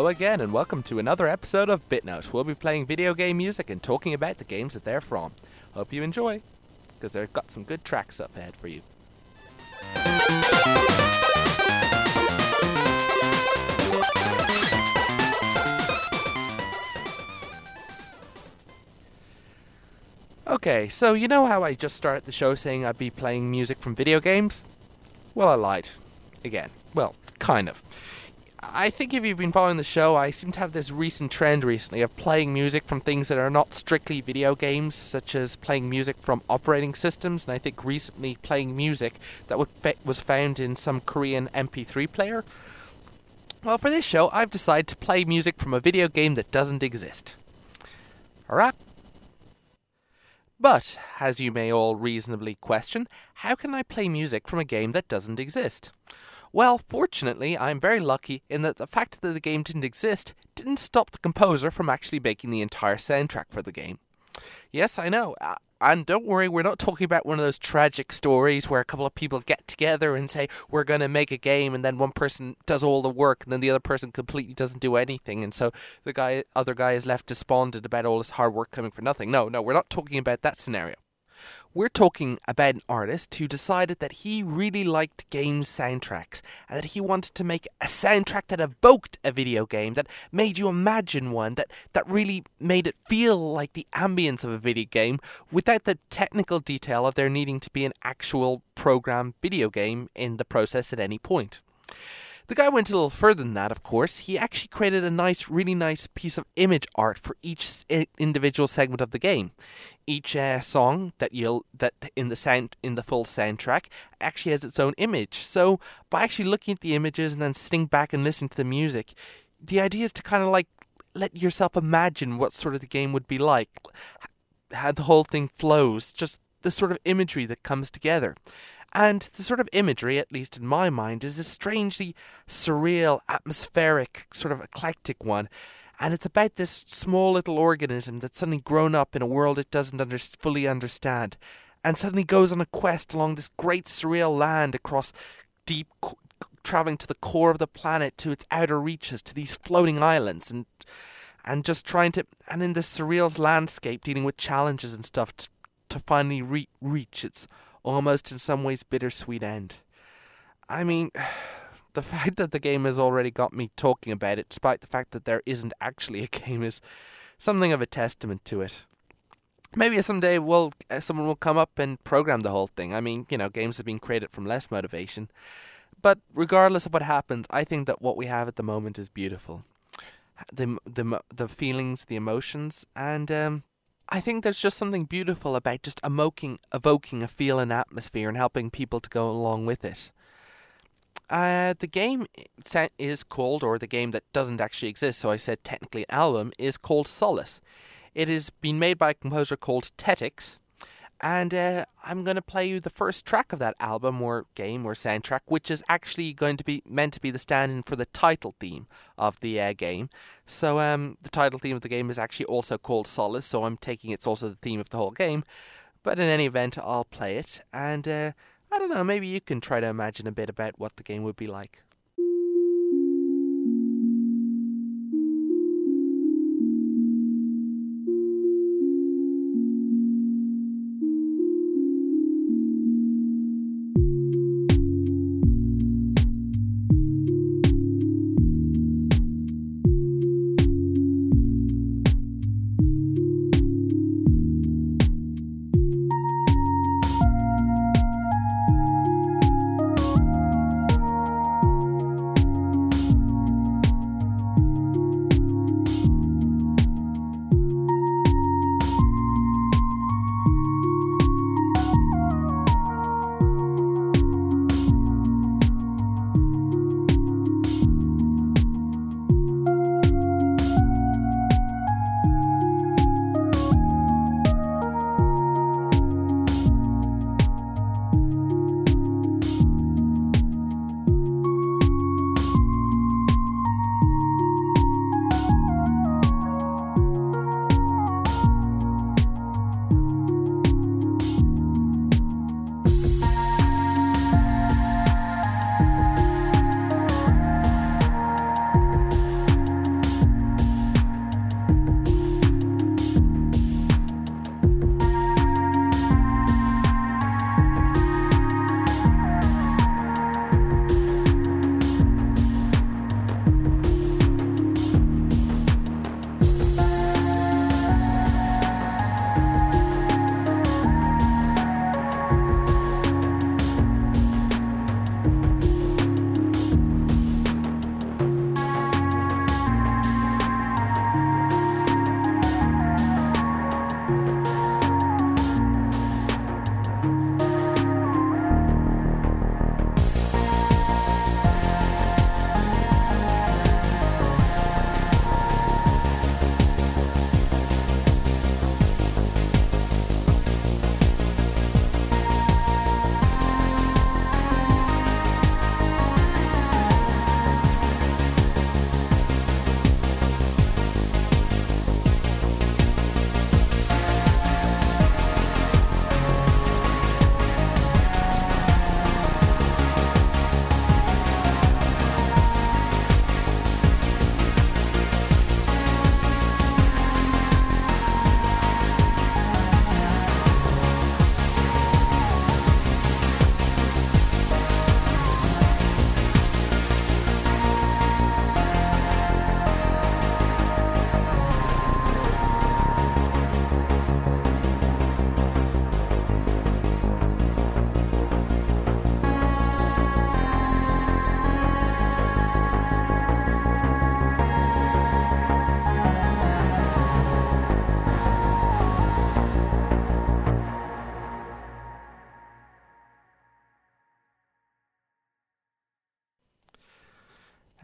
Hello again, and welcome to another episode of BitNote. We'll be playing video game music and talking about the games that they're from. Hope you enjoy, because they've got some good tracks up ahead for you. Okay, so you know how I just started the show saying I'd be playing music from video games? Well, I lied. Again. Well, kind of. I think if you've been following the show, I seem to have this recent trend recently of playing music from things that are not strictly video games, such as playing music from operating systems, and I think recently playing music that was found in some Korean MP3 player. Well, for this show, I've decided to play music from a video game that doesn't exist. Alright? But, as you may all reasonably question, how can I play music from a game that doesn't exist? Well, fortunately, I'm very lucky in that the fact that the game didn't exist didn't stop the composer from actually making the entire soundtrack for the game. Yes, I know, and don't worry, we're not talking about one of those tragic stories where a couple of people get together and say, we're going to make a game, and then one person does all the work, and then the other person completely doesn't do anything, and so the other guy is left despondent about all this hard work coming for nothing. No, we're not talking about that scenario. We're talking about an artist who decided that he really liked game soundtracks and that he wanted to make a soundtrack that evoked a video game, that made you imagine one, that really made it feel like the ambience of a video game without the technical detail of there needing to be an actual program video game in the process at any point. The guy went a little further than that, of course. He actually created a really nice piece of image art for each individual segment of the game. Each song that in the full soundtrack actually has its own image. So by actually looking at the images and then sitting back and listening to the music, the idea is to kind of like let yourself imagine what sort of the game would be like, how the whole thing flows, just the sort of imagery that comes together. And the sort of imagery, at least in my mind, is a strangely surreal, atmospheric, sort of eclectic one. And it's about this small little organism that's suddenly grown up in a world it doesn't fully understand, and suddenly goes on a quest along this great surreal land across deep, traveling to the core of the planet, to its outer reaches, to these floating islands, and just trying to, and in this surreal landscape, dealing with challenges and stuff to finally reach its almost in some ways bittersweet end. I mean, the fact that the game has already got me talking about it, despite the fact that there isn't actually a game, is something of a testament to it. Maybe someday someone will come up and program the whole thing. I mean, games have been created from less motivation. But regardless of what happens, I think that what we have at the moment is beautiful. The feelings, the emotions, and I think there's just something beautiful about just evoking a feel and atmosphere and helping people to go along with it. The game is called, or the game that doesn't actually exist, so I said technically an album, is called Solace. It has been made by a composer called Tetix, and I'm going to play you the first track of that album or game or soundtrack, which is actually going to be meant to be the stand-in for the title theme of the game. So the title theme of the game is actually also called Solace, so I'm taking it's also the theme of the whole game. But in any event, I'll play it, and I don't know, maybe you can try to imagine a bit about what the game would be like.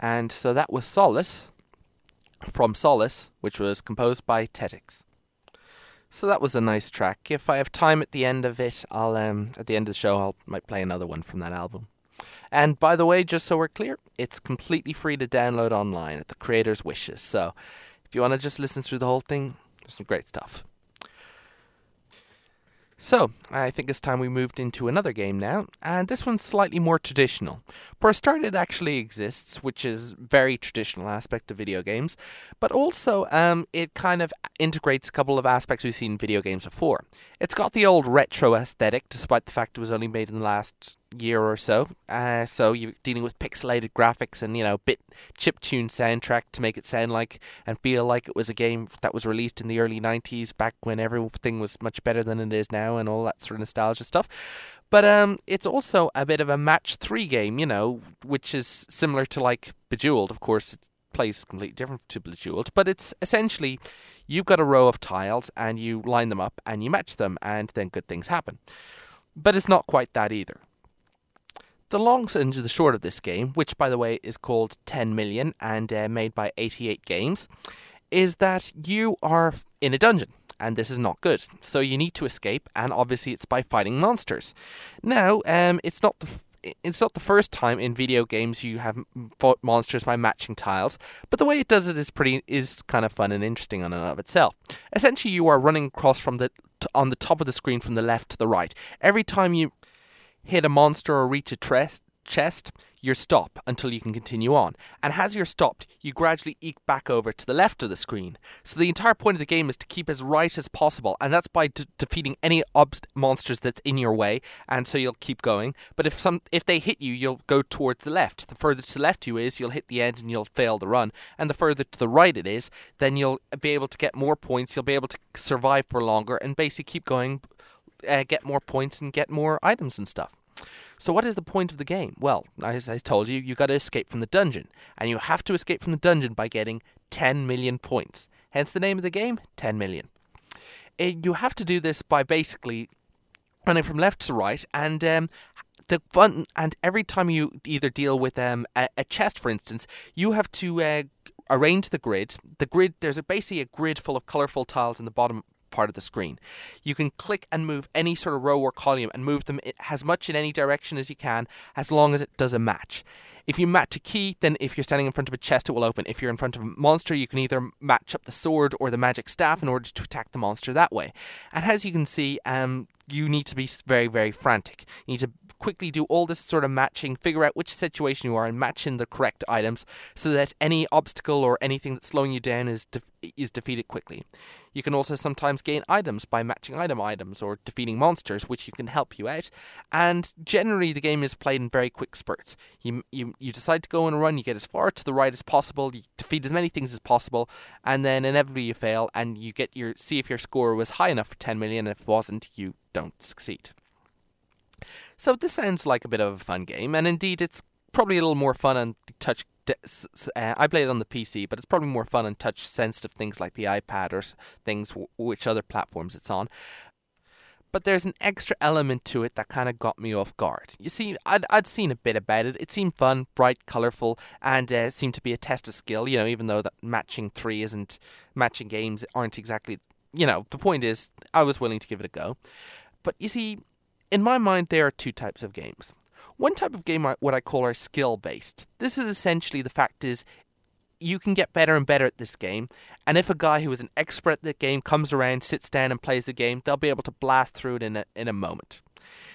And so that was Solace, from Solace, which was composed by Tetix. So that was a nice track. If I have time at the end of it, I'll at the end of the show, might play another one from that album. And by the way, just so we're clear, it's completely free to download online at the creator's wishes. So if you want to just listen through the whole thing, there's some great stuff. So, I think it's time we moved into another game now, and this one's slightly more traditional. For a start, it actually exists, which is a very traditional aspect of video games, but also it kind of integrates a couple of aspects we've seen in video games before. It's got the old retro aesthetic, despite the fact it was only made in the last year or so. So you're dealing with pixelated graphics and, bit chiptune soundtrack to make it sound like and feel like it was a game that was released in the early 90s, back when everything was much better than it is now and all that sort of nostalgia stuff. But it's also a bit of a match 3 game, which is similar to like Bejeweled. Of course, it plays completely different to Bejeweled, but it's essentially you've got a row of tiles and you line them up and you match them and then good things happen. But it's not quite that either. The long and the short of this game, which by the way is called 10 Million and made by 88 Games, is that you are in a dungeon. And this is not good. So you need to escape, and obviously it's by fighting monsters. Now, it's not the first time in video games you have fought monsters by matching tiles, but the way it does it is kind of fun and interesting on and of itself. Essentially, you are running across on the top of the screen from the left to the right. Every time you hit a monster or reach a chest, you stop until you can continue on. And as you're stopped, you gradually eke back over to the left of the screen. So the entire point of the game is to keep as right as possible, and that's by defeating any monsters that's in your way, and so you'll keep going. But if they hit you, you'll go towards the left. The further to the left you is, you'll hit the end and you'll fail the run. And the further to the right it is, then you'll be able to get more points, you'll be able to survive for longer, and basically keep going, get more points and get more items and stuff. So what is the point of the game? Well, as I told you, you got to escape from the dungeon. And you have to escape from the dungeon by getting 10 million points. Hence the name of the game, 10 million. You have to do this by basically running from left to right. And every time you either deal with a chest, for instance, you have to arrange the grid. There's basically a grid full of colourful tiles in the bottom part of the screen. You can click and move any sort of row or column and move them as much in any direction as you can, as long as it does a match. If you match a key, then if you're standing in front of a chest, it will open. If you're in front of a monster, you can either match up the sword or the magic staff in order to attack the monster that way. And as you can see, you need to be very, very frantic. You need to quickly do all this sort of matching, figure out which situation you are and match in the correct items so that any obstacle or anything that's slowing you down is defeated quickly. You can also sometimes gain items by matching items or defeating monsters, which can help you out. And generally the game is played in very quick spurts. You decide to go on a run, you get as far to the right as possible, you defeat as many things as possible, and then inevitably you fail and you see if your score was high enough for 10 million, and if it wasn't, you don't succeed. So this sounds like a bit of a fun game, and indeed it's probably a little more fun on touch. I played it on the PC, but it's probably more fun on touch-sensitive things like the iPad or things which other platforms it's on. But there's an extra element to it that kind of got me off guard. You see, I'd seen a bit about it. It seemed fun, bright, colourful, and seemed to be a test of skill. Even though that matching games aren't exactly. The point is, I was willing to give it a go. But you see, in my mind, there are two types of games. One type of game, what I call, are skill-based. This is essentially, the fact is, you can get better and better at this game, and if a guy who is an expert at the game comes around, sits down and plays the game, they'll be able to blast through it in a moment.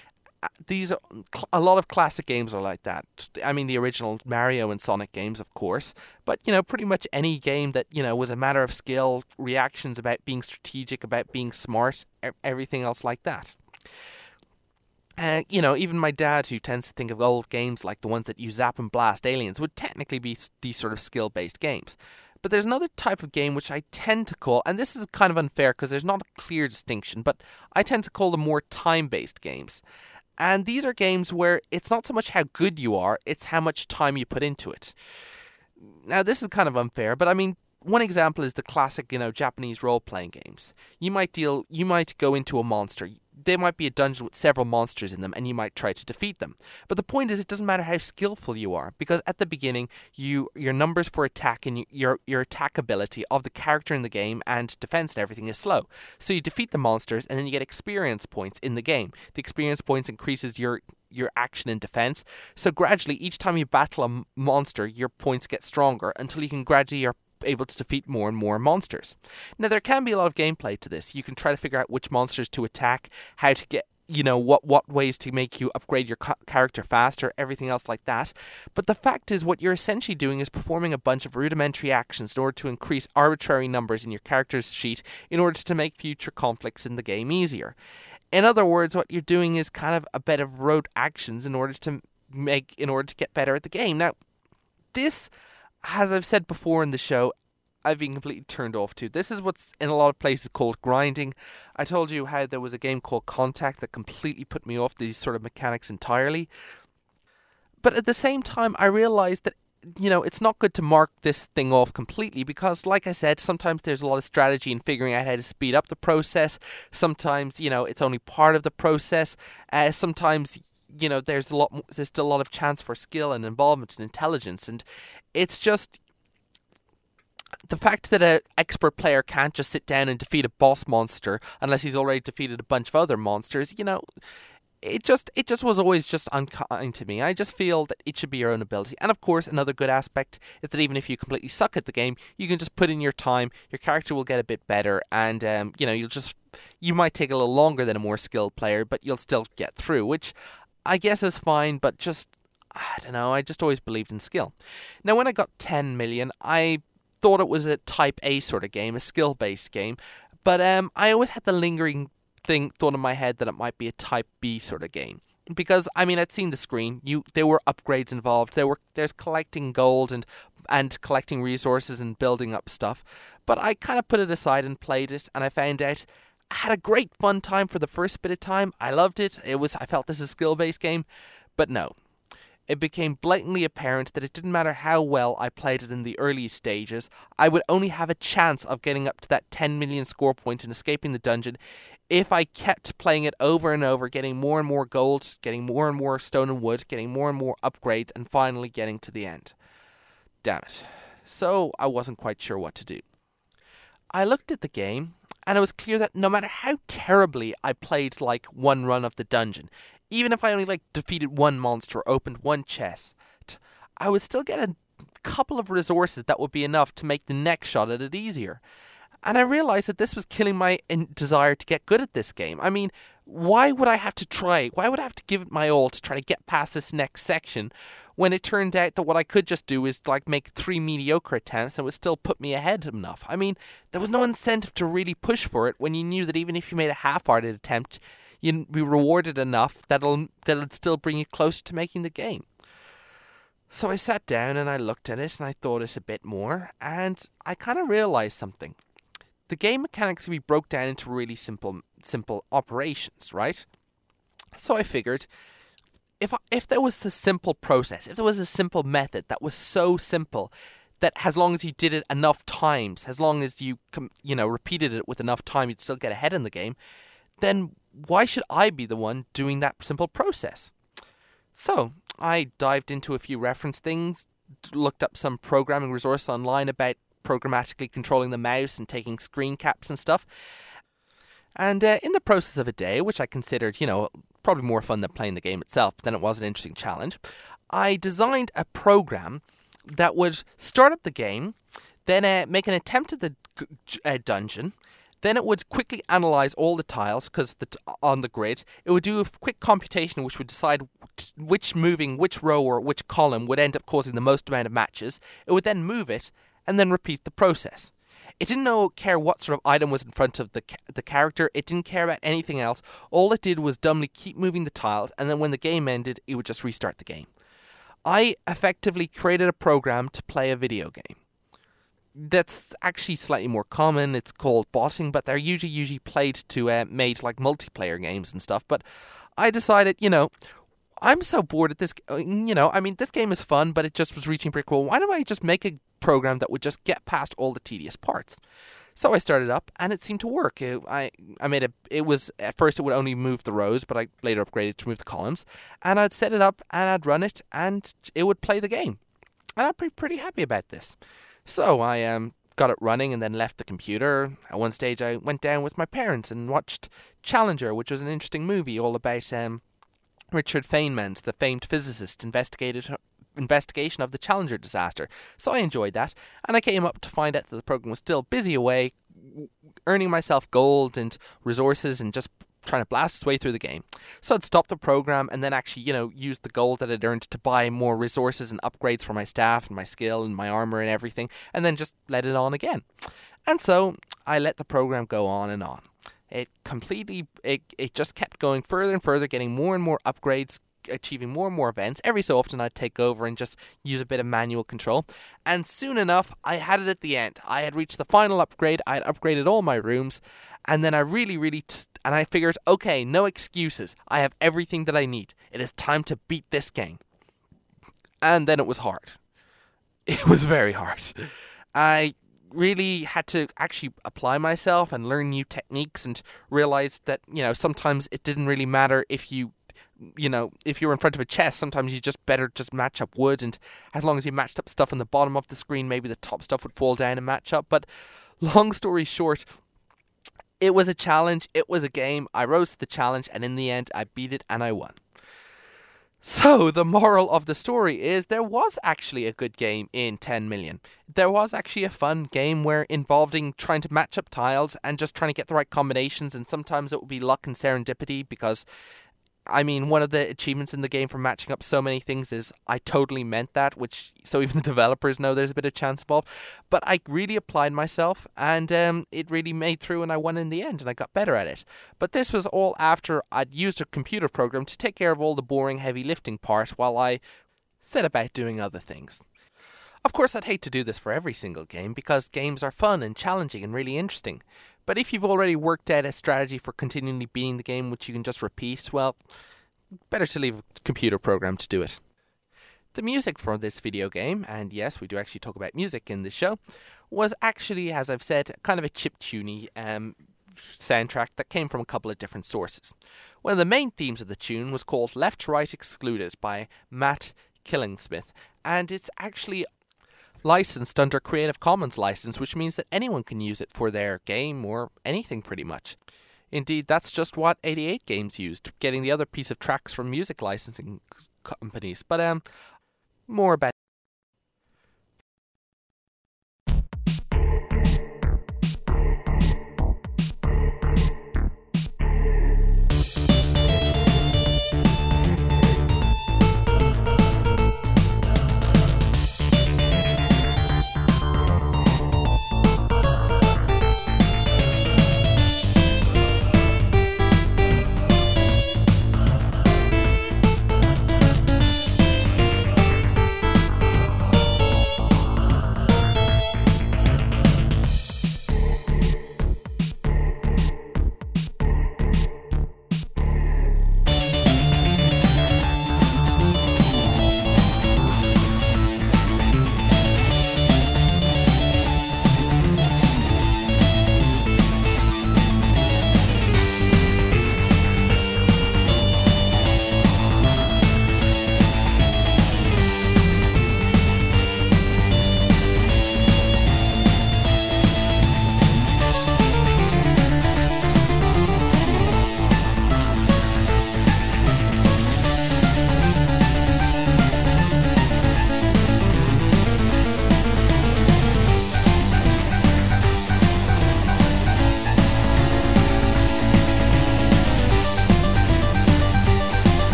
A lot of classic games are like that. I mean, the original Mario and Sonic games, of course, but pretty much any game that was a matter of skill, reactions about being strategic, about being smart, everything else like that. Even my dad, who tends to think of old games like the ones that you zap and blast aliens, would technically be these sort of skill-based games. But there's another type of game which I tend to call, and this is kind of unfair because there's not a clear distinction, but I tend to call them more time-based games. And these are games where it's not so much how good you are, it's how much time you put into it. Now, this is kind of unfair, but I mean, one example is the classic, Japanese role-playing games. You might go into a monster. there might be a dungeon with several monsters in them, and you might try to defeat them. But the point is, it doesn't matter how skillful you are, because at the beginning, your numbers for attack and your attack ability of the character in the game and defense and everything is slow. So you defeat the monsters, and then you get experience points in the game. The experience points increases your action and defense. So gradually, each time you battle a monster, your points get stronger until you can gradually are able to defeat more and more monsters. Now, there can be a lot of gameplay to this. You can try to figure out which monsters to attack, how to get, what ways to make you upgrade your character faster, everything else like that. But the fact is, what you're essentially doing is performing a bunch of rudimentary actions in order to increase arbitrary numbers in your character's sheet in order to make future conflicts in the game easier. In other words, what you're doing is kind of a bit of rote actions in order to get better at the game. Now, this, as I've said before in the show, I've been completely turned off to. This is what's in a lot of places called grinding. I told you how there was a game called Contact that completely put me off these sort of mechanics entirely. But at the same time, I realized that it's not good to mark this thing off completely because, like I said, sometimes there's a lot of strategy in figuring out how to speed up the process. Sometimes, it's only part of the process. Sometimes, there's still a lot of chance for skill and involvement and intelligence. And it's just the fact that an expert player can't just sit down and defeat a boss monster unless he's already defeated a bunch of other monsters, it just was always just unkind to me. I just feel that it should be your own ability. And of course, another good aspect is that even if you completely suck at the game, you can just put in your time, your character will get a bit better, and you might take a little longer than a more skilled player, but you'll still get through, which I guess is fine, but just, I don't know, I just always believed in skill. Now, when I got 10 million, I thought it was a type A sort of game, a skill-based game, but I always had the lingering thought in my head that it might be a type B sort of game. Because, I'd seen the screen, there were upgrades involved, there's collecting gold and collecting resources and building up stuff, but I kind of put it aside and played it, and I found out I had a great fun time for the first bit of time. I loved it. I felt this is a skill-based game, but no. It became blatantly apparent that it didn't matter how well I played it in the early stages, I would only have a chance of getting up to that 10 million score point and escaping the dungeon if I kept playing it over and over, getting more and more gold, getting more and more stone and wood, getting more and more upgrades, and finally getting to the end. Damn it. So I wasn't quite sure what to do. I looked at the game, and it was clear that no matter how terribly I played one run of the dungeon, even if I only defeated one monster or opened one chest, I would still get a couple of resources that would be enough to make the next shot at it easier. And I realized that this was killing my desire to get good at this game. Why would I have to try? Why would I have to give it my all to try to get past this next section when it turned out that what I could just do is make 3 mediocre attempts and it would still put me ahead enough? There was no incentive to really push for it when you knew that even if you made a half-hearted attempt, you'd be rewarded enough that it'd still bring you closer to making the game. So I sat down and I looked at it and I thought it a bit more, and I kind of realized something. The game mechanics can be broke down into really simple operations, right? So I figured, if there was a simple process, if there was a simple method that was so simple that as long as you did it enough times, as long as you repeated it with enough time, you'd still get ahead in the game, then why should I be the one doing that simple process? So I dived into a few reference things, looked up some programming resource online about programmatically controlling the mouse and taking screen caps and stuff. And in the process of a day, which I considered, probably more fun than playing the game itself, but then it was an interesting challenge, I designed a program that would start up the game, then make an attempt at the dungeon, then it would quickly analyze all the tiles on the grid. It would do a quick computation which would decide which row or which column would end up causing the most amount of matches. It would then move it and then repeat the process. It didn't care what sort of item was in front of the character. It didn't care about anything else. All it did was dumbly keep moving the tiles, and then when the game ended, it would just restart the game. I effectively created a program to play a video game. That's actually slightly more common. It's called botting, but they're usually made multiplayer games and stuff. But I decided, I'm so bored at this. This game is fun, but it just was reaching pretty cool. Why don't I just make a program that would just get past all the tedious parts? So I started up, and it seemed to work. It was, at first it would only move the rows, but I later upgraded to move the columns. And I'd set it up, and I'd run it, and it would play the game. And I'd be pretty happy about this. So I got it running and then left the computer. At one stage I went down with my parents and watched Challenger, which was an interesting movie all about Richard Feynman's, the famed physicist, investigation of the Challenger disaster. So I enjoyed that, and I came up to find out that the program was still busy away, earning myself gold and resources and just trying to blast its way through the game. So I'd stop the program and then actually, use the gold that I'd earned to buy more resources and upgrades for my staff and my skill and my armor and everything, and then just let it on again. And so I let the program go on and on. It just kept going further and further, getting more and more upgrades, achieving more and more events. Every so often I'd take over and just use a bit of manual control, and soon enough I had it at the end. I had reached the final upgrade. I had upgraded all my rooms, and then I and I figured, okay, no excuses. I have everything that I need. It is time to beat this game. And then it was hard. It was very hard. I really had to actually apply myself and learn new techniques, and realize that, sometimes it didn't really matter if you were in front of a chest. Sometimes you just better just match up wood, and as long as you matched up stuff on the bottom of the screen, maybe the top stuff would fall down and match up. But long story short, it was a challenge, it was a game. I rose to the challenge, and in the end I beat it and I won. So the moral of the story is there was actually a good game in 10 Million. There was actually a fun game involving trying to match up tiles and just trying to get the right combinations, and sometimes it would be luck and serendipity, because one of the achievements in the game for matching up so many things is I totally meant that, so even the developers know there's a bit of chance involved. But I really applied myself, and it really made through, and I won in the end, and I got better at it. But this was all after I'd used a computer program to take care of all the boring heavy lifting part while I set about doing other things. Of course, I'd hate to do this for every single game, because games are fun and challenging and really interesting. But if you've already worked out a strategy for continually beating the game, which you can just repeat, well, better to leave a computer program to do it. The music for this video game, and yes, we do actually talk about music in this show, was actually, as I've said, kind of a chiptune soundtrack that came from a couple of different sources. One of the main themes of the tune was called Left Right Excluded by Matt Killingsmith, and it's actually licensed under Creative Commons license, which means that anyone can use it for their game or anything pretty much. Indeed, that's just what 88 Games used, getting the other piece of tracks from music licensing companies. But more about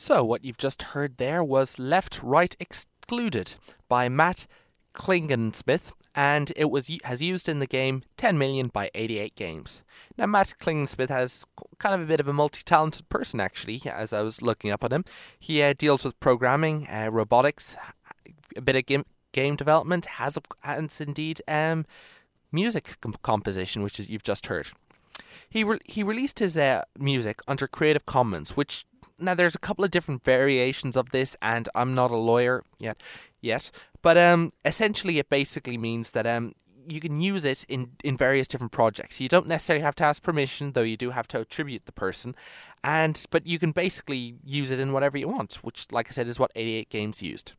So what you've just heard there was Left Right Excluded by Matt Klingensmith, and it has used in the game 10 million by 88 games. Now Matt Klingensmith has kind of a bit of a multi-talented person actually, as I was looking up on him. He deals with programming, robotics, a bit of game development, has indeed music composition, which is you've just heard. He released his music under Creative Commons, which now there's a couple of different variations of this, and I'm not a lawyer yet, but essentially it basically means that you can use it in various different projects. You don't necessarily have to ask permission, though you do have to attribute the person, but you can basically use it in whatever you want, which, like I said, is what 88 games used.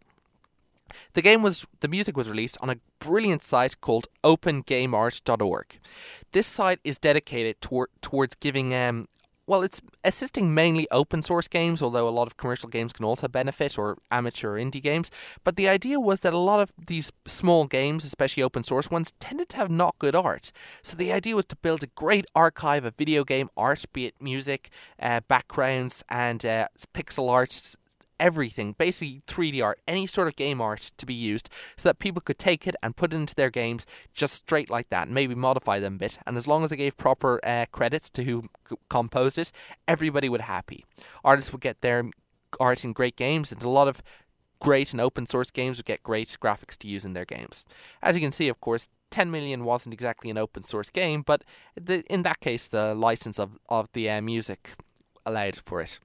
The music was released on a brilliant site called opengameart.org. This site is dedicated towards giving it's assisting mainly open source games, although a lot of commercial games can also benefit, or amateur or indie games. But the idea was that a lot of these small games, especially open source ones, tended to have not good art. So the idea was to build a great archive of video game art, be it music, backgrounds, and pixel art, everything, basically 3D art, any sort of game art to be used, so that people could take it and put it into their games just straight like that, and maybe modify them a bit. And as long as they gave proper credits to who composed it, everybody would be happy. Artists would get their art in great games, and a lot of great and open source games would get great graphics to use in their games. As you can see, of course, 10 million wasn't exactly an open source game, but in that case, the license of the music allowed for it.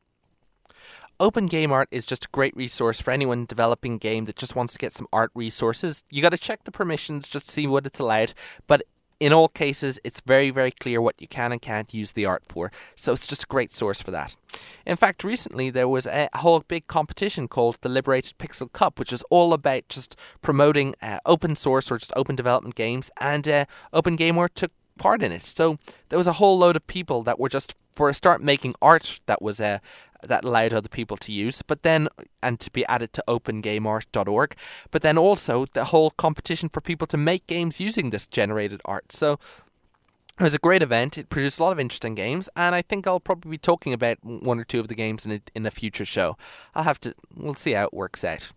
OpenGameArt is just a great resource for anyone developing a game that just wants to get some art resources. You got to check the permissions just to see what it's allowed, but in all cases, it's very, very clear what you can and can't use the art for, so it's just a great source for that. In fact, recently there was a whole big competition called the Liberated Pixel Cup, which is all about just promoting open source or just open development games, and OpenGameArt took part in it. So there was a whole load of people that were just, for a start, making art that was that allowed other people to use, but then, and to be added to opengameart.org, but then also the whole competition for people to make games using this generated art. So it was a great event. It produced a lot of interesting games, and I think I'll probably be talking about one or two of the games in a future show. We'll see how it works out.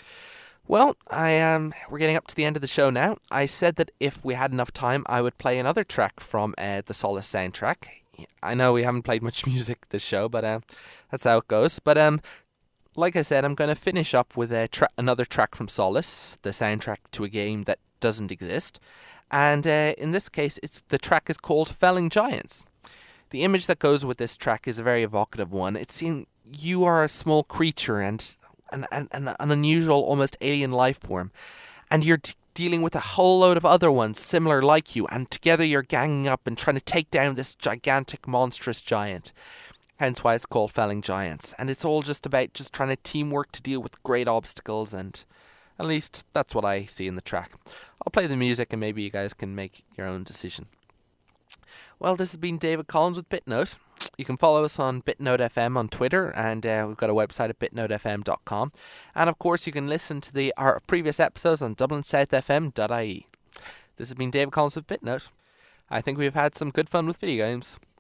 Well, we're getting up to the end of the show now. I said that if we had enough time, I would play another track from the Solus soundtrack. I know we haven't played much music this show, but that's how it goes. But like I said, I'm going to finish up with another track from Solus, the soundtrack to a game that doesn't exist. And in this case, the track is called Felling Giants. The image that goes with this track is a very evocative one. It seems you are a small creature and an unusual, almost alien life form, and you're dealing with a whole load of other ones similar like you, and together you're ganging up and trying to take down this gigantic, monstrous giant. Hence why it's called Felling Giants. And it's all just about just trying to teamwork to deal with great obstacles, and at least that's what I see in the track. I'll play the music and maybe you guys can make your own decision. Well, this has been David Collins with BitNote. You can follow us on BitNote FM on Twitter, and we've got a website at bitnotefm.com. And of course, you can listen to our previous episodes on dublinsouthfm.ie. This has been David Collins with BitNote. I think we've had some good fun with video games.